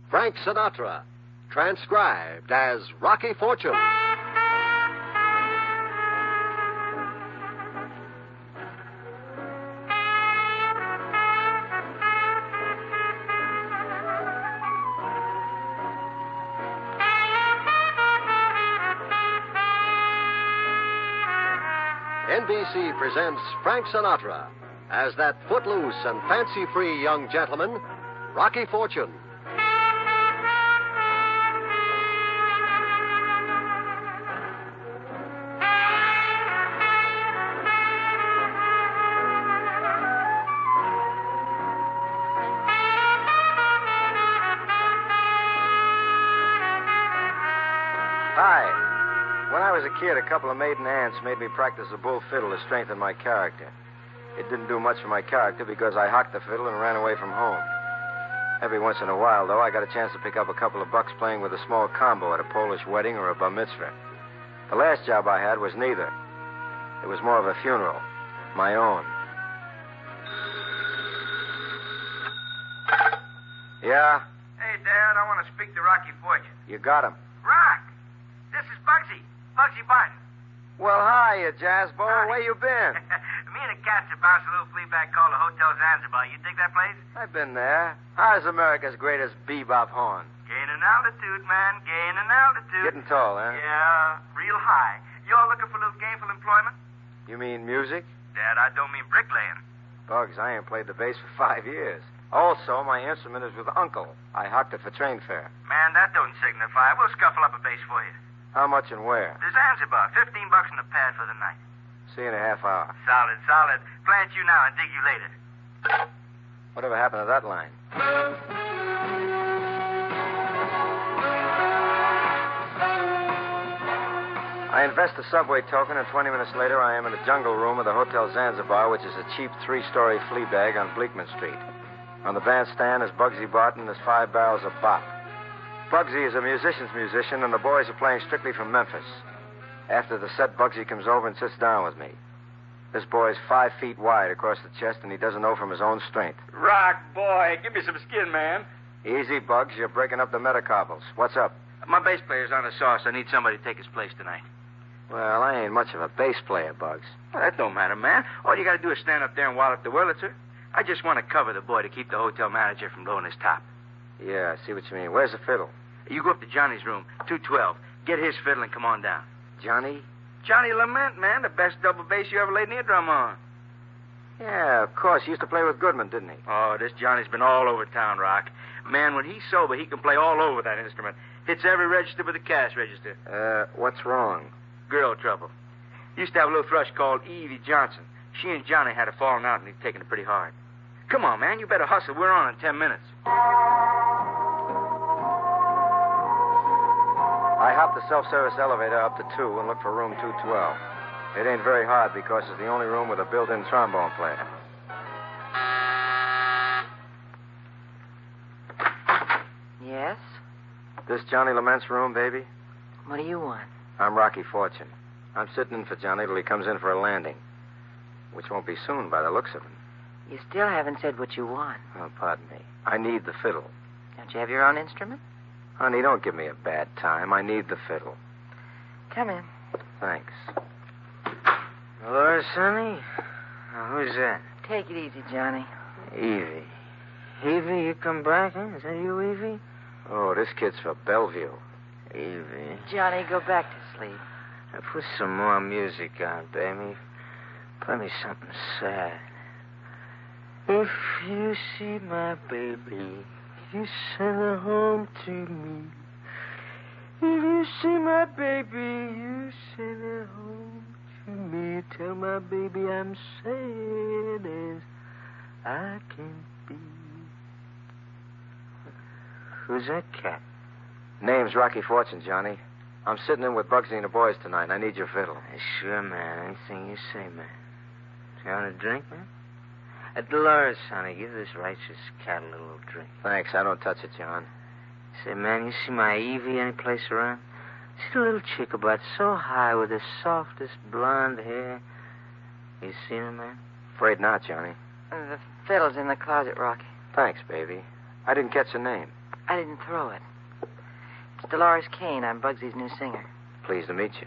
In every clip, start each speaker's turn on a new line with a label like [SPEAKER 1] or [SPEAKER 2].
[SPEAKER 1] Frank Sinatra, transcribed as Rocky Fortune. NBC presents Frank Sinatra as that footloose and fancy-free young gentleman, Rocky Fortune.
[SPEAKER 2] Hi. When I was a kid, a couple of maiden aunts made me practice the bull fiddle to strengthen my character. It didn't do much for my character because I hocked the fiddle and ran away from home. Every once in a while, though, I got a chance to pick up a couple of bucks playing with a small combo at a Polish wedding or a bar mitzvah. The last job I had was neither. It was more of a funeral, my own. Yeah?
[SPEAKER 3] Hey, Dad, I want to speak to Rocky Fortune.
[SPEAKER 2] You got him.
[SPEAKER 3] Rock! This is Bugsy. Bugsy Barton.
[SPEAKER 2] Well, hi, you jazz boy.
[SPEAKER 3] Hi.
[SPEAKER 2] Where you been?
[SPEAKER 3] Me and the cats are bouncing a little flea bag called the Hotel Zanzibar. You dig that place?
[SPEAKER 2] I've been there. How's America's greatest bebop horn?
[SPEAKER 3] Gaining altitude, man. Gaining altitude.
[SPEAKER 2] Getting tall, huh?
[SPEAKER 3] Yeah, real high. You all looking for a little gainful employment?
[SPEAKER 2] You mean music?
[SPEAKER 3] Dad, I don't mean bricklaying.
[SPEAKER 2] Bugs, I ain't played the bass for 5 years. Also, my instrument is with Uncle. I hocked it for train fare.
[SPEAKER 3] Man, that don't signify. We'll scuffle up a bass for you.
[SPEAKER 2] How much and where?
[SPEAKER 3] The Zanzibar, $15 in the pad for the night.
[SPEAKER 2] See you in a half hour.
[SPEAKER 3] Solid, solid. Plant you now and dig you later.
[SPEAKER 2] Whatever happened to that line? I invest a subway token, and 20 minutes later, I am in the jungle room of the Hotel Zanzibar, which is a cheap 3-story flea bag on Bleakman Street. On the bandstand is Bugsy Barton and his 5 barrels of bop. Bugsy is a musician's musician, and the boys are playing strictly from Memphis. After the set, Bugsy comes over and sits down with me. This boy's 5 feet wide across the chest, and he doesn't know from his own strength.
[SPEAKER 3] Rock, boy. Give me some skin, man.
[SPEAKER 2] Easy, Bugs. You're breaking up the metacarpals. What's up?
[SPEAKER 3] My bass player's on the sauce. I need somebody to take his place tonight.
[SPEAKER 2] Well, I ain't much of a bass player, Bugs.
[SPEAKER 3] Well, that don't matter, man. All you got to do is stand up there and wallop the Wurlitzer. I just want to cover the boy to keep the hotel manager from blowing his top.
[SPEAKER 2] Yeah, I see what you mean. Where's the fiddle?
[SPEAKER 3] You go up to Johnny's room, 212. Get his fiddle and come on down.
[SPEAKER 2] Johnny?
[SPEAKER 3] Johnny Lament, man. The best double bass you ever laid an eardrum on.
[SPEAKER 2] Yeah, of course. He used to play with Goodman, didn't he?
[SPEAKER 3] Oh, this Johnny's been all over town, Rock. Man, when he's sober, he can play all over that instrument. Hits every register but the cash register.
[SPEAKER 2] What's wrong?
[SPEAKER 3] Girl trouble. Used to have a little thrush called Evie Johnson. She and Johnny had a falling out, and he'd taken it pretty hard. Come on, man. You better hustle. We're on in 10 minutes.
[SPEAKER 2] I hopped the self-service elevator up to 2 and looked for room 212. It ain't very hard because it's the only room with a built-in trombone player.
[SPEAKER 4] Yes?
[SPEAKER 2] This Johnny Lament's room, baby?
[SPEAKER 4] What do you want?
[SPEAKER 2] I'm Rocky Fortune. I'm sitting in for Johnny till he comes in for a landing, which won't be soon by the looks of him.
[SPEAKER 4] You still haven't said what you want.
[SPEAKER 2] Oh, pardon me. I need the fiddle.
[SPEAKER 4] Don't you have your own instrument?
[SPEAKER 2] Honey, don't give me a bad time. I need the fiddle.
[SPEAKER 4] Come in.
[SPEAKER 2] Thanks. Hello, Sonny? Who's that?
[SPEAKER 4] Take it easy, Johnny.
[SPEAKER 2] Evie. Evie, you come back, huh? Is that you, Evie? Oh, this kid's for Bellevue. Evie.
[SPEAKER 4] Johnny, go back to sleep.
[SPEAKER 2] Now put some more music on, baby. Play me something sad. If you see my baby, you send her home to me. If you see my baby, you send her home to me. Tell my baby I'm sad as I can be. Who's that cat? Name's Rocky Fortune, Johnny. I'm sitting in with Bugsy and the boys tonight. I need your fiddle. Sure, man. Anything you say, man. You want a drink, man? Dolores, honey, give this righteous cat a little drink. Thanks. I don't touch it, John. Say, man, you see my Evie any place around? See the little chick about so high with the softest blonde hair? You seen her, man? Afraid not, Johnny.
[SPEAKER 4] The fiddle's in the closet, Rocky.
[SPEAKER 2] Thanks, baby. I didn't catch her name.
[SPEAKER 4] I didn't throw it. It's Dolores Kane. I'm Bugsy's new singer.
[SPEAKER 2] Pleased to meet you.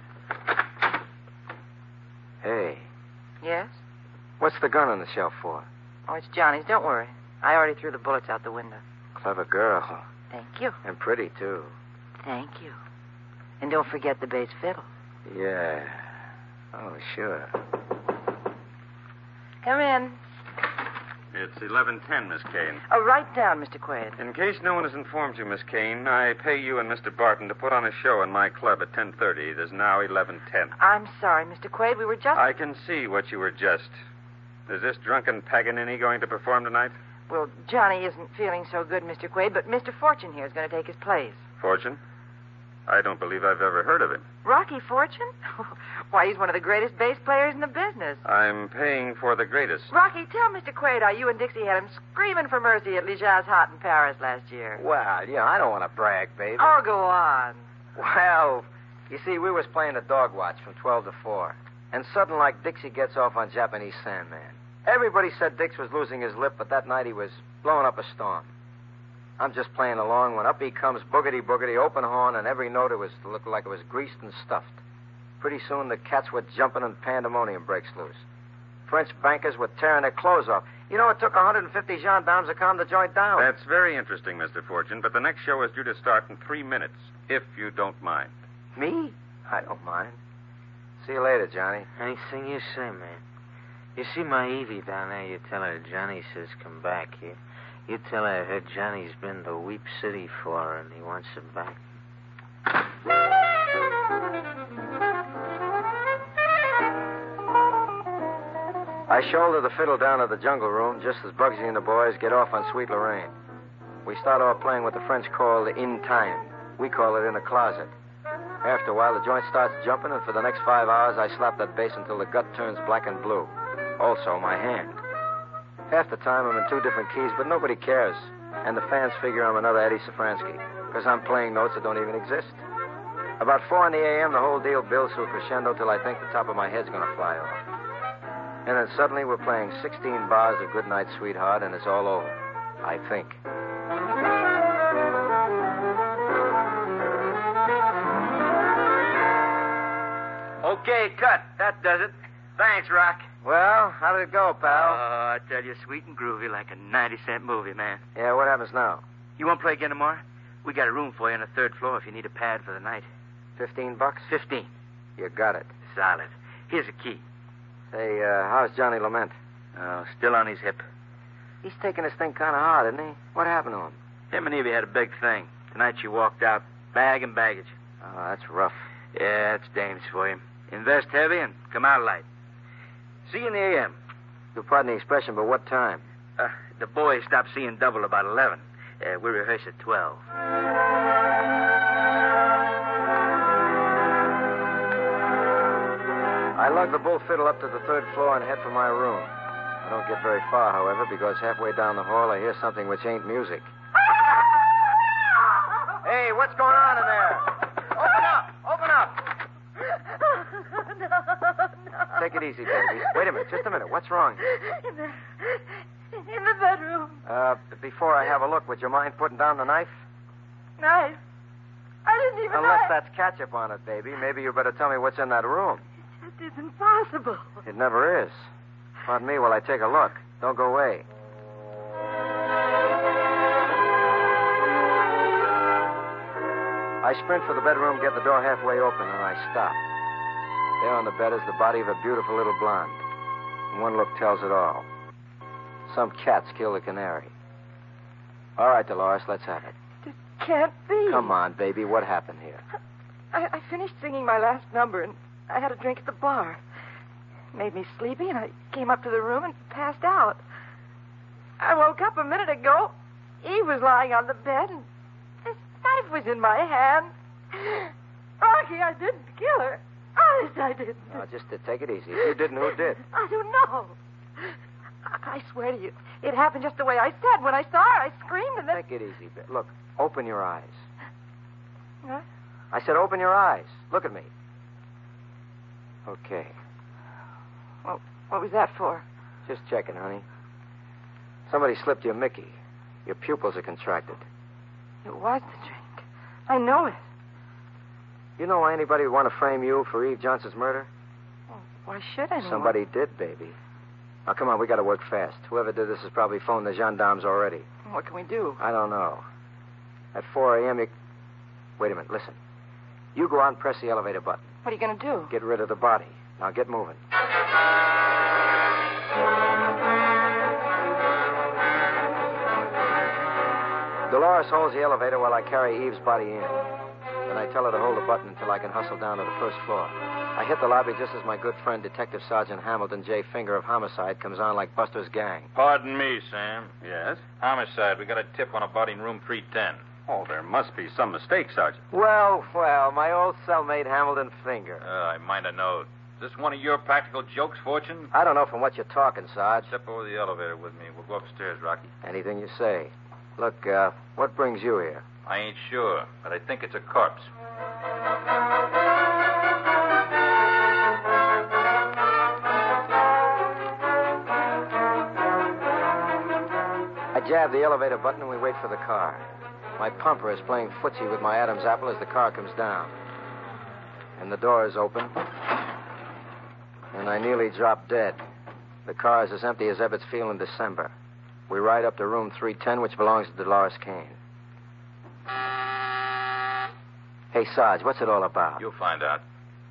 [SPEAKER 2] Hey,
[SPEAKER 4] Yes?
[SPEAKER 2] what's the gun on the shelf for?
[SPEAKER 4] Oh, it's Johnny's. Don't worry. I already threw the bullets out the window.
[SPEAKER 2] Clever girl.
[SPEAKER 4] Thank you.
[SPEAKER 2] And pretty, too.
[SPEAKER 4] Thank you. And don't forget the bass fiddle.
[SPEAKER 2] Yeah. Oh, sure.
[SPEAKER 4] Come in.
[SPEAKER 5] It's 11:10, Miss Kane.
[SPEAKER 4] Oh, write down, Mr. Quaid.
[SPEAKER 5] In case no one has informed you, Miss Kane, I pay you and Mr. Barton to put on a show in my club at 10:30. It is now 11:10.
[SPEAKER 4] I'm sorry, Mr. Quaid. We were just...
[SPEAKER 5] I can see what you were just. Is this drunken Paganini going to perform tonight?
[SPEAKER 4] Well, Johnny isn't feeling so good, Mr. Quaid, but Mr. Fortune here is going to take his place.
[SPEAKER 5] Fortune? I don't believe I've ever heard of him.
[SPEAKER 4] Rocky Fortune? Why, he's one of the greatest bass players in the business.
[SPEAKER 5] I'm paying for the greatest.
[SPEAKER 4] Rocky, tell Mr. Quaid how you and Dixie had him screaming for mercy at Le Jazz Hot in Paris last year.
[SPEAKER 2] Well, yeah, I don't want to brag, baby.
[SPEAKER 4] Oh, go on.
[SPEAKER 2] Well, you see, we was playing the dog watch from 12 to 4. And sudden like Dixie gets off on Japanese Sandman. Everybody said Dix was losing his lip, but that night he was blowing up a storm. I'm just playing along when up he comes, boogity-boogity, open horn, and every note looked like it was greased and stuffed. Pretty soon the cats were jumping and pandemonium breaks loose. French bankers were tearing their clothes off. You know, it took 150 gendarmes to calm the joint down.
[SPEAKER 5] That's very interesting, Mr. Fortune, but the next show is due to start in 3 minutes, if you don't mind.
[SPEAKER 2] Me? I don't mind. See you later, Johnny.
[SPEAKER 6] Anything you say, man. You see my Evie down there, you tell her Johnny says come back here. You tell her I heard Johnny's been to Weep City for her and he wants her back.
[SPEAKER 2] I shoulder the fiddle down to the jungle room just as Bugsy and the boys get off on Sweet Lorraine. We start off playing what the French call in time. We call it in the closet. After a while, the joint starts jumping, and for the next 5 hours, I slap that bass until the gut turns black and blue. Also, my hand. Half the time, I'm in 2 different keys, but nobody cares. And the fans figure I'm another Eddie Safransky, because I'm playing notes that don't even exist. About 4 in the a.m., the whole deal builds to a crescendo till I think the top of my head's going to fly off. And then suddenly we're playing 16 bars of Goodnight, Sweetheart, and it's all over. I think.
[SPEAKER 3] Okay, cut. That does it. Thanks, Rock.
[SPEAKER 2] Well, how did it go, pal?
[SPEAKER 3] Oh, I tell you, sweet and groovy like a 90-cent movie, man.
[SPEAKER 2] Yeah, what happens now?
[SPEAKER 3] You want to play again tomorrow? We got a room for you on the 3rd floor if you need a pad for the night.
[SPEAKER 2] $15?
[SPEAKER 3] 15.
[SPEAKER 2] You got it.
[SPEAKER 3] Solid. Here's a key.
[SPEAKER 2] Say, how's Johnny Lament?
[SPEAKER 3] Oh, still on his hip.
[SPEAKER 2] He's taking this thing kind of hard, isn't he? What happened to him?
[SPEAKER 3] Him and Evie had a big thing. Tonight she walked out, bag and baggage.
[SPEAKER 2] Oh, that's rough.
[SPEAKER 3] Yeah, that's dames for you. Invest heavy and come out light. See you in the a.m.
[SPEAKER 2] You'll pardon the expression, but what time?
[SPEAKER 3] The boys stop seeing double about 11. We rehearse at 12.
[SPEAKER 2] I lug the bull fiddle up to the 3rd floor and head for my room. I don't get very far, however, because halfway down the hall I hear something which ain't music. Hey, what's going on in there? Open up! Open up!
[SPEAKER 4] No.
[SPEAKER 2] Take it easy, baby. Wait a minute, just a minute. What's wrong?
[SPEAKER 4] In the bedroom.
[SPEAKER 2] Before I have a look, would you mind putting down the knife?
[SPEAKER 4] Knife? I didn't even
[SPEAKER 2] Unless
[SPEAKER 4] know.
[SPEAKER 2] that's ketchup on it, baby. Maybe you better tell me what's in that room.
[SPEAKER 4] It isn't possible.
[SPEAKER 2] It never is. Pardon me while I take a look. Don't go away. I sprint for the bedroom, get the door halfway open, and I stop. There on the bed is the body of a beautiful little blonde. And one look tells it all. Some cats killed a canary. All right, Dolores, let's have it.
[SPEAKER 4] It can't be.
[SPEAKER 2] Come on, baby. What happened here?
[SPEAKER 4] I finished singing my last number, and I had a drink at the bar. It made me sleepy, and I came up to the room and passed out. I woke up a minute ago. Eve was lying on the bed, and this knife was in my hand. Rocky, I didn't kill her. Honest, I didn't.
[SPEAKER 2] No, just take it easy. If you didn't, who did?
[SPEAKER 4] I don't know. I swear to you, it happened just the way I said. When I saw her, I screamed, and then...
[SPEAKER 2] Take it easy. Look, open your eyes.
[SPEAKER 4] What?
[SPEAKER 2] I said open your eyes. Look at me. Okay.
[SPEAKER 4] Well, what was that for?
[SPEAKER 2] Just checking, honey. Somebody slipped you a Mickey. Your pupils are contracted.
[SPEAKER 4] It was the drink. I know it.
[SPEAKER 2] You know why anybody would want to frame you for Eve Johnson's murder?
[SPEAKER 4] Well, why should anyone?
[SPEAKER 2] Somebody did, baby. Now, come on, we got to work fast. Whoever did this has probably phoned the gendarmes already.
[SPEAKER 4] What can we do?
[SPEAKER 2] I don't know. At 4 a.m., you... Wait a minute, listen. You go out and press the elevator button.
[SPEAKER 4] What are you going to do?
[SPEAKER 2] Get rid of the body. Now, get moving. Dolores holds the elevator while I carry Eve's body in. Then I tell her to hold the button until I can hustle down to the first floor. I hit the lobby just as my good friend, Detective Sergeant Hamilton J. Finger of Homicide, comes on like Buster's gang.
[SPEAKER 7] Pardon me, Sam.
[SPEAKER 5] Yes?
[SPEAKER 7] Homicide. We got a tip on a body in room 310.
[SPEAKER 5] Oh, there must be some mistake, Sergeant.
[SPEAKER 2] Well, my old cellmate Hamilton Finger.
[SPEAKER 7] I might have known. Is this one of your practical jokes, Fortune?
[SPEAKER 2] I don't know from what you're talking, Sarge.
[SPEAKER 7] Step over the elevator with me. We'll go upstairs, Rocky.
[SPEAKER 2] Anything you say. Look, what brings you here?
[SPEAKER 7] I ain't sure, but I think it's a corpse.
[SPEAKER 2] I jab the elevator button and we wait for the car. My pumper is playing footsie with my Adam's apple as the car comes down. And the door is open. And I nearly drop dead. The car is as empty as Ebbets Field in December. We ride up to room 310, which belongs to Dolores Kane. Hey, Sarge, what's it all about?
[SPEAKER 7] You'll find out.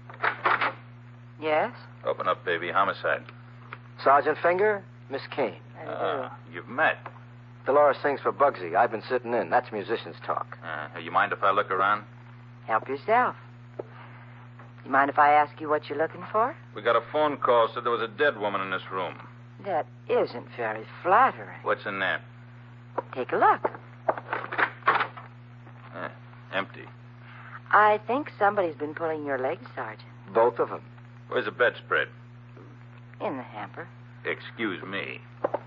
[SPEAKER 4] Yes?
[SPEAKER 7] Open up, baby. Homicide.
[SPEAKER 2] Sergeant Finger, Miss Kane.
[SPEAKER 7] You've met.
[SPEAKER 2] Dolores sings for Bugsy. I've been sitting in. That's musicians' talk.
[SPEAKER 7] You mind if I look around?
[SPEAKER 4] Help yourself. You mind if I ask you what you're looking for?
[SPEAKER 7] We got a phone call, said there was a dead woman in this room.
[SPEAKER 4] That isn't very flattering.
[SPEAKER 7] What's in there?
[SPEAKER 4] Take a look.
[SPEAKER 7] Empty.
[SPEAKER 4] I think somebody's been pulling your legs, Sergeant.
[SPEAKER 2] Both of them.
[SPEAKER 7] Where's the bedspread?
[SPEAKER 4] In the hamper.
[SPEAKER 7] Excuse me.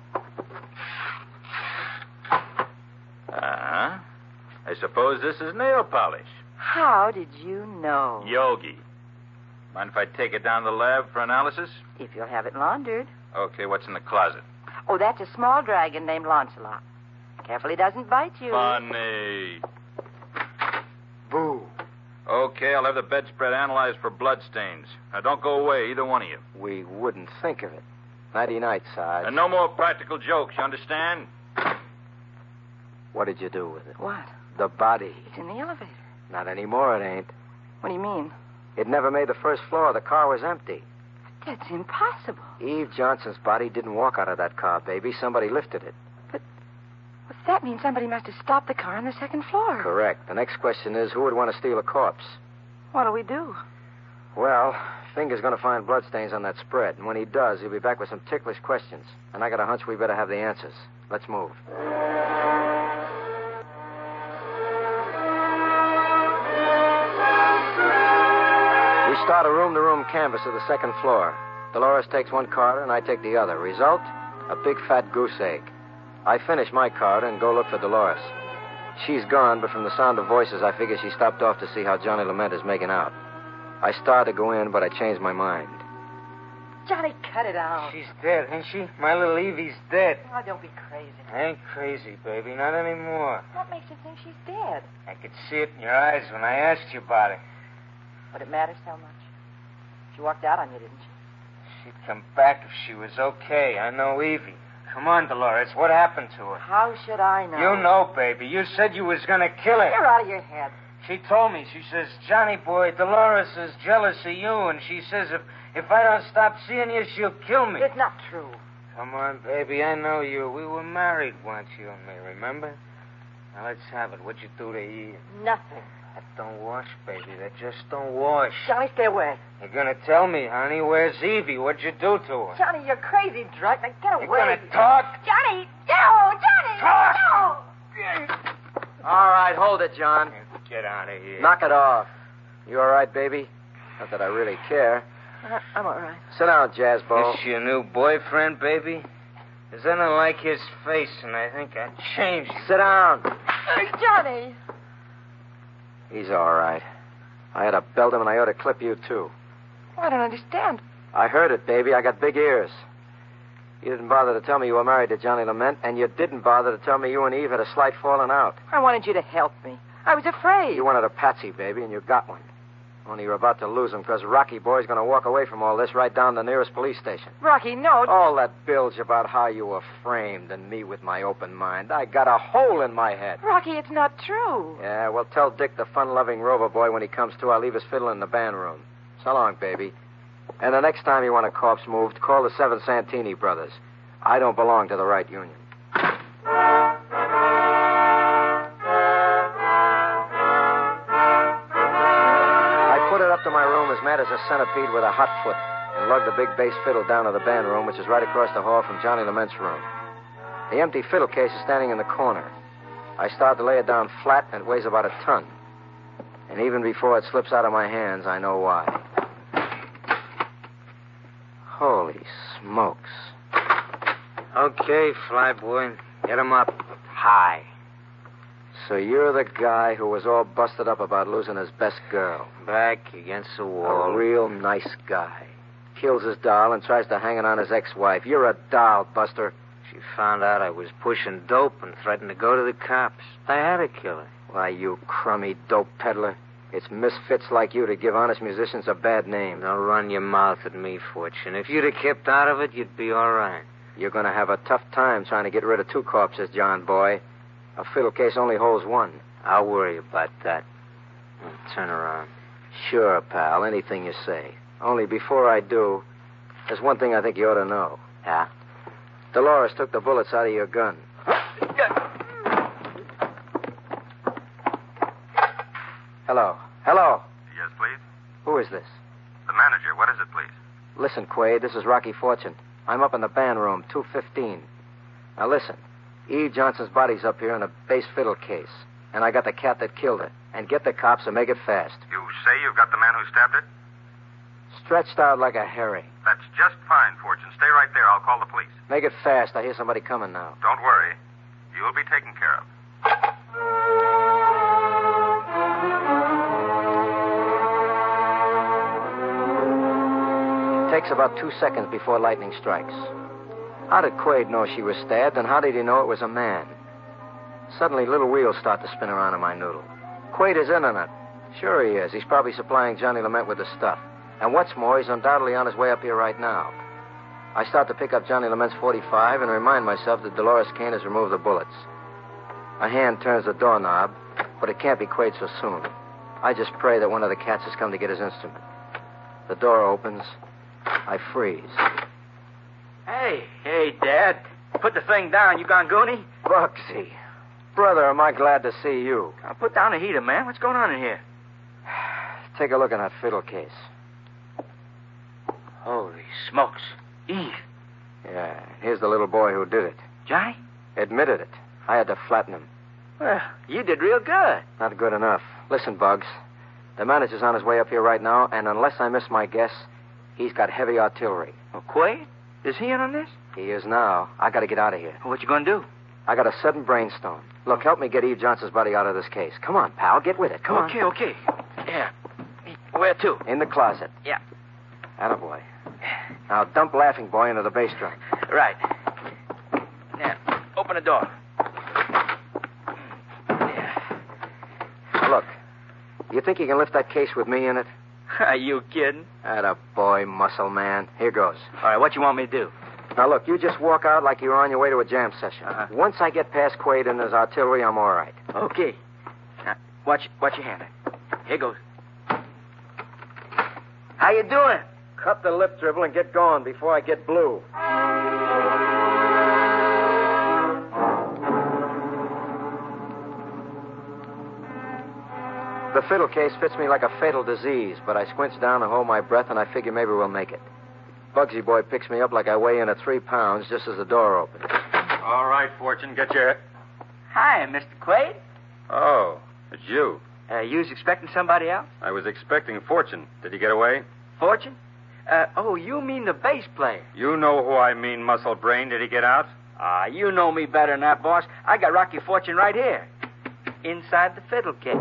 [SPEAKER 7] I suppose this is nail polish.
[SPEAKER 4] How did you know?
[SPEAKER 7] Yogi. Mind if I take it down to the lab for analysis?
[SPEAKER 4] If you'll have it laundered.
[SPEAKER 7] Okay, what's in the closet?
[SPEAKER 4] Oh, that's a small dragon named Lancelot. Careful he doesn't bite you.
[SPEAKER 7] Funny.
[SPEAKER 2] Boo.
[SPEAKER 7] Okay, I'll have the bedspread analyzed for bloodstains. Now, don't go away, either one of you.
[SPEAKER 2] We wouldn't think of it. Nighty-night, Sarge.
[SPEAKER 7] And no more practical jokes, you understand?
[SPEAKER 2] What did you do with it?
[SPEAKER 4] What?
[SPEAKER 2] The body.
[SPEAKER 4] It's in the elevator.
[SPEAKER 2] Not anymore, it ain't.
[SPEAKER 4] What do you mean?
[SPEAKER 2] It never made the first floor. The car was empty.
[SPEAKER 4] That's impossible.
[SPEAKER 2] Eve Johnson's body didn't walk out of that car, baby. Somebody lifted it.
[SPEAKER 4] But that means somebody must have stopped the car on the second floor.
[SPEAKER 2] Correct. The next question is, who would want to steal a corpse?
[SPEAKER 4] What'll we do?
[SPEAKER 2] Well, Finger's going to find bloodstains on that spread. And when he does, he'll be back with some ticklish questions. And I got a hunch we better have the answers. Let's move. We start a room-to-room canvass of the second floor. Dolores takes one card and I take the other. Result? A big fat goose egg. I finish my card and go look for Dolores. She's gone, but from the sound of voices, I figure she stopped off to see how Johnny Lament is making out. I started to go in, but I changed my mind.
[SPEAKER 4] Johnny, cut it out.
[SPEAKER 6] She's dead, ain't she? My little Evie's dead.
[SPEAKER 4] Oh, don't be crazy.
[SPEAKER 6] I ain't crazy, baby. Not anymore.
[SPEAKER 4] What makes you think she's dead?
[SPEAKER 6] I could see it in your eyes when I asked you about it.
[SPEAKER 4] But it matters so much. She walked out on you, didn't she?
[SPEAKER 6] She'd come back if she was okay. I know Evie. Come on, Dolores. What happened to her?
[SPEAKER 4] How should I know?
[SPEAKER 6] You know, baby. You said you was going to kill her.
[SPEAKER 4] You're out of your head.
[SPEAKER 6] She told me. She says, Johnny boy, Dolores is jealous of you, and she says if I don't stop seeing you, she'll kill me.
[SPEAKER 4] It's not true.
[SPEAKER 6] Come on, baby. I know you. We were married once, you and me, remember? Now, let's have it. What'd you do to Eve?
[SPEAKER 4] Nothing.
[SPEAKER 6] That don't wash, baby. That just don't wash.
[SPEAKER 4] Johnny, stay away.
[SPEAKER 6] You're going to tell me, honey. Where's Evie? What'd you do to her?
[SPEAKER 4] Johnny, you're crazy drunk. Now get away.
[SPEAKER 6] You're going to talk?
[SPEAKER 4] Johnny! No! Johnny!
[SPEAKER 6] Talk!
[SPEAKER 4] No!
[SPEAKER 2] All right, hold it, John.
[SPEAKER 6] Get out of here.
[SPEAKER 2] Knock it off. You all right, baby? Not that I really care.
[SPEAKER 4] I'm all right.
[SPEAKER 2] Sit down, Jazzball.
[SPEAKER 6] This your new boyfriend, baby? Because I don't like his face, and I think I'd change it.
[SPEAKER 2] Sit down.
[SPEAKER 4] Johnny!
[SPEAKER 2] He's all right. I had to belt him, and I ought to clip you, too.
[SPEAKER 4] I don't understand.
[SPEAKER 2] I heard it, baby. I got big ears. You didn't bother to tell me you were married to Johnny Lament, and you didn't bother to tell me you and Eve had a slight falling out.
[SPEAKER 4] I wanted you to help me. I was afraid.
[SPEAKER 2] You wanted a patsy, baby, and you got one. Only you're about to lose him because Rocky Boy's going to walk away from all this right down to the nearest police station.
[SPEAKER 4] Rocky, no.
[SPEAKER 2] All that bilge about how you were framed and me with my open mind. I got a hole in my head.
[SPEAKER 4] Rocky, it's not true.
[SPEAKER 2] Yeah, well, tell Dick the fun-loving Rover Boy when he comes to, I'll leave his fiddle in the band room. So long, baby. And the next time you want a corpse moved, call the Seven Santini brothers. I don't belong to the right union. Up to my room as mad as a centipede with a hot foot and lugged the big bass fiddle down to the band room, which is right across the hall from Johnny Lament's room. The empty fiddle case is standing in the corner. I start to lay it down flat, and it weighs about a ton. And even before it slips out of my hands, I know why. Holy smokes.
[SPEAKER 6] Okay, Flyboy. Get him up high.
[SPEAKER 2] So you're the guy who was all busted up about losing his best girl.
[SPEAKER 6] Back against the wall.
[SPEAKER 2] A real nice guy. Kills his doll and tries to hang it on his ex-wife. You're a doll, Buster.
[SPEAKER 6] She found out I was pushing dope and threatened to go to the cops. I had to kill her.
[SPEAKER 2] Why, you crummy dope peddler. It's misfits like you to give honest musicians a bad name.
[SPEAKER 6] Don't run your mouth at me, Fortune. If you'd have kept out of it, you'd be all right.
[SPEAKER 2] You're going to have a tough time trying to get rid of two corpses, John boy. A fiddle case only holds one.
[SPEAKER 6] I'll worry about that. Turn around.
[SPEAKER 2] Sure, pal. Anything you say. Only before I do, there's one thing I think you ought to know.
[SPEAKER 6] Yeah?
[SPEAKER 2] Dolores took the bullets out of your gun. Hello. Hello.
[SPEAKER 8] Yes, please?
[SPEAKER 2] Who is this?
[SPEAKER 8] The manager. What is it, please?
[SPEAKER 2] Listen, Quaid, this is Rocky Fortune. I'm up in the band room, 215. Now listen. Eve Johnson's body's up here in a bass fiddle case. And I got the cat that killed her. And get the cops and make it fast.
[SPEAKER 8] You say you've got the man who stabbed it?
[SPEAKER 2] Stretched out like a herring.
[SPEAKER 8] That's just fine, Fortune. Stay right there. I'll call the police.
[SPEAKER 2] Make it fast. I hear somebody coming now.
[SPEAKER 8] Don't worry. You'll be taken care of.
[SPEAKER 2] It takes about 2 seconds before lightning strikes. How did Quaid know she was stabbed, and how did he know it was a man? Suddenly, little wheels start to spin around in my noodle. Quaid is in on it. Sure he is. He's probably supplying Johnny Lament with the stuff. And what's more, he's undoubtedly on his way up here right now. I start to pick up Johnny Lament's .45 and remind myself that Dolores Kane has removed the bullets. A hand turns the doorknob, but it can't be Quaid so soon. I just pray that one of the cats has come to get his instrument. The door opens. I freeze.
[SPEAKER 3] Hey, Dad. Put the thing down, you Gongoonie.
[SPEAKER 2] Bugsy. Brother, am I glad to see you.
[SPEAKER 3] I'll put down the heater, man. What's going on in here?
[SPEAKER 2] Take a look in that fiddle case.
[SPEAKER 3] Holy smokes. Eve.
[SPEAKER 2] Yeah, here's the little boy who did it.
[SPEAKER 3] Johnny?
[SPEAKER 2] Admitted it. I had to flatten him.
[SPEAKER 3] Well, you did real good.
[SPEAKER 2] Not good enough. Listen, Bugs. The manager's on his way up here right now, and unless I miss my guess, he's got heavy artillery.
[SPEAKER 3] Oh, Quaid? Is he in on this?
[SPEAKER 2] He is now. I got to get out of here.
[SPEAKER 3] Well, what you going to do?
[SPEAKER 2] I got a sudden brainstorm. Look, help me get Eve Johnson's body out of this case. Come on, pal. Get with it. Come on.
[SPEAKER 3] Okay. Yeah. Where to?
[SPEAKER 2] In the closet.
[SPEAKER 3] Yeah.
[SPEAKER 2] Attaboy. Now, dump Laughing Boy into the bass drum.
[SPEAKER 3] Right. Now, open the door. Yeah.
[SPEAKER 2] Look, you think you can lift that case with me in it?
[SPEAKER 3] Are you kidding?
[SPEAKER 2] Attaboy, muscle man. Here goes.
[SPEAKER 3] All right, what you want me to do?
[SPEAKER 2] Now, look, you just walk out like you're on your way to a jam session.
[SPEAKER 3] Uh-huh.
[SPEAKER 2] Once I get past Quaid and his artillery, I'm all right.
[SPEAKER 3] Okay. Now, watch your hand. Here goes. How you doing?
[SPEAKER 2] Cut the lip dribble and get going before I get blue. The fiddle case fits me like a fatal disease, but I squinch down and hold my breath, and I figure maybe we'll make it. Bugsy Boy picks me up like I weigh in at 3 pounds just as the door opens.
[SPEAKER 5] All right, Fortune, get your...
[SPEAKER 3] Hi, Mr. Quaid.
[SPEAKER 5] Oh, it's you.
[SPEAKER 3] You was expecting somebody else?
[SPEAKER 5] I was expecting Fortune. Did he get away?
[SPEAKER 3] Fortune? You mean the bass player?
[SPEAKER 5] You know who I mean, Muscle Brain. Did he get out?
[SPEAKER 3] You know me better than that, boss. I got Rocky Fortune right here. Inside the fiddle case.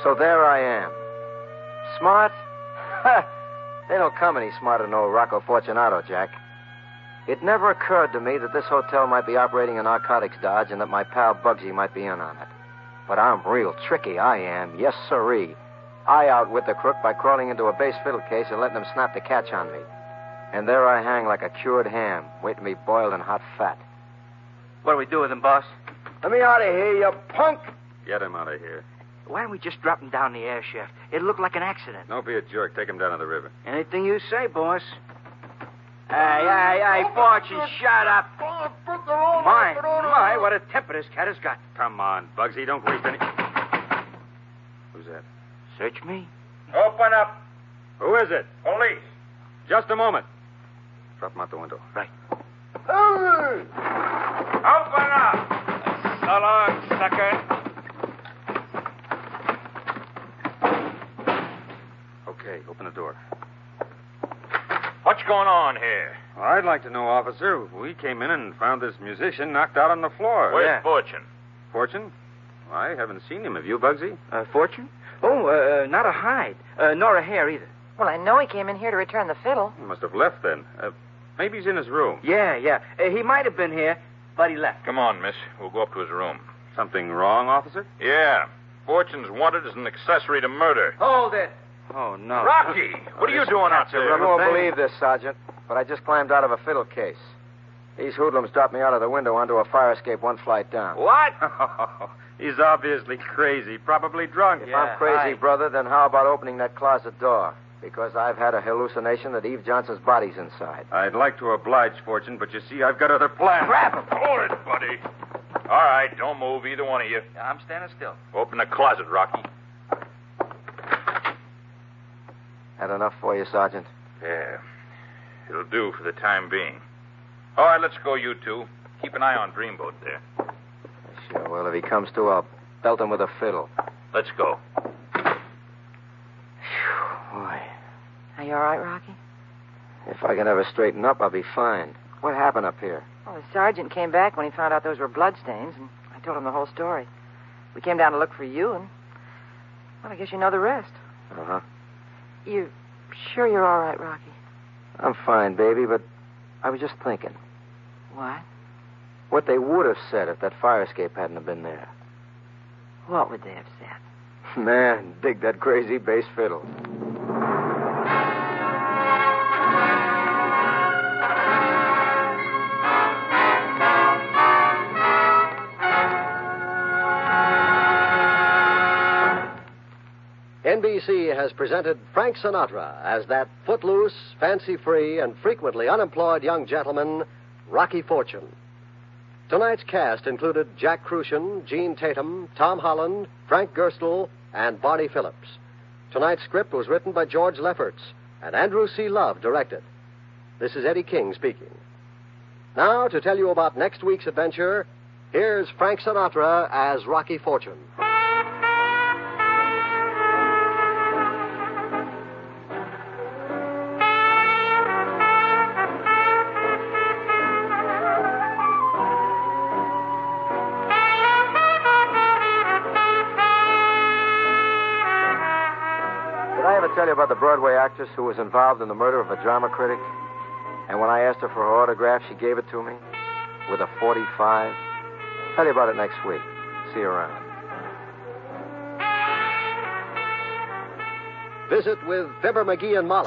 [SPEAKER 2] So there I am. Smart? They don't come any smarter than old Rocco Fortunato, Jack. It never occurred to me that this hotel might be operating a narcotics dodge and that my pal Bugsy might be in on it. But I'm real tricky, I am. Yes, sirree. I outwit the crook by crawling into a bass fiddle case and letting him snap the catch on me. And there I hang like a cured ham, waiting to be boiled in hot fat.
[SPEAKER 3] What do we do with him, boss?
[SPEAKER 2] Let me out of here, you punk!
[SPEAKER 5] Get him out of here.
[SPEAKER 3] Why don't we just drop him down the air shaft? It looked like an accident.
[SPEAKER 5] Don't be a jerk. Take him down to the river.
[SPEAKER 3] Anything you say, boss. Hey, Fortune, shut up. My, what a temper this cat has got.
[SPEAKER 5] Come on, Bugsy. Don't waste any... Who's that?
[SPEAKER 3] Search me.
[SPEAKER 8] Open up.
[SPEAKER 5] Who is it?
[SPEAKER 8] Police.
[SPEAKER 5] Just a moment. Drop him out the window.
[SPEAKER 3] Right.
[SPEAKER 8] Open up.
[SPEAKER 3] So long, sucker.
[SPEAKER 5] Okay, open the door.
[SPEAKER 7] What's going on here?
[SPEAKER 5] Well, I'd like to know, officer. We came in and found this musician knocked out on the floor.
[SPEAKER 7] Where's Fortune?
[SPEAKER 5] Fortune? I haven't seen him. Have you, Bugsy?
[SPEAKER 3] Fortune? Oh, not a hide. Nor a hair either.
[SPEAKER 4] Well, I know he came in here to return the fiddle.
[SPEAKER 5] He must have left then. Maybe he's in his room.
[SPEAKER 3] Yeah. He might have been here, but he left.
[SPEAKER 7] Come on, miss. We'll go up to his room.
[SPEAKER 5] Something wrong, officer?
[SPEAKER 7] Yeah. Fortune's wanted as an accessory to murder.
[SPEAKER 3] Hold it. Oh, no.
[SPEAKER 7] Rocky, what are you doing out
[SPEAKER 2] You
[SPEAKER 7] there?
[SPEAKER 2] won't believe this, Sergeant, but I just climbed out of a fiddle case. These hoodlums dropped me out of the window onto a fire escape one flight down.
[SPEAKER 3] What?
[SPEAKER 5] He's obviously crazy, probably drunk.
[SPEAKER 2] If I'm crazy, brother, then how about opening that closet door? Because I've had a hallucination that Eve Johnson's body's inside.
[SPEAKER 5] I'd like to oblige, Fortune, but you see, I've got other plans.
[SPEAKER 3] Grab him.
[SPEAKER 7] Hold it, buddy. All right, don't move, either one of you.
[SPEAKER 3] I'm standing still.
[SPEAKER 7] Open the closet, Rocky.
[SPEAKER 2] That enough for you, Sergeant?
[SPEAKER 7] Yeah. It'll do for the time being. All right, let's go, you two. Keep an eye on Dreamboat there.
[SPEAKER 2] Sure, well, if he comes to, I'll belt him with a fiddle.
[SPEAKER 7] Let's go.
[SPEAKER 2] Boy,
[SPEAKER 4] Are you all right, Rocky?
[SPEAKER 2] if I can ever straighten up, I'll be fine. What happened up here?
[SPEAKER 4] Well, the sergeant came back when he found out those were bloodstains, and I told him the whole story. We came down to look for you, and, well, I guess you know the rest.
[SPEAKER 2] Uh-huh.
[SPEAKER 4] You sure you're all right, Rocky?
[SPEAKER 2] I'm fine, baby, but I was just thinking.
[SPEAKER 4] What?
[SPEAKER 2] What they would have said if that fire escape hadn't have been there.
[SPEAKER 4] What would they have said?
[SPEAKER 2] Man, dig that crazy bass fiddle.
[SPEAKER 1] NBC has presented Frank Sinatra as that footloose, fancy-free, and frequently unemployed young gentleman, Rocky Fortune. Tonight's cast included Jack Crucian, Gene Tatum, Tom Holland, Frank Gerstle, and Barney Phillips. Tonight's script was written by George Lefferts, and Andrew C. Love directed. This is Eddie King speaking. Now, to tell you about next week's adventure, here's Frank Sinatra as Rocky Fortune.
[SPEAKER 2] Tell you about the Broadway actress who was involved in the murder of a drama critic? And when I asked her for her autograph, she gave it to me with a .45. Tell you about it next week. See you around.
[SPEAKER 1] Visit with Fibber, McGee, and Molly.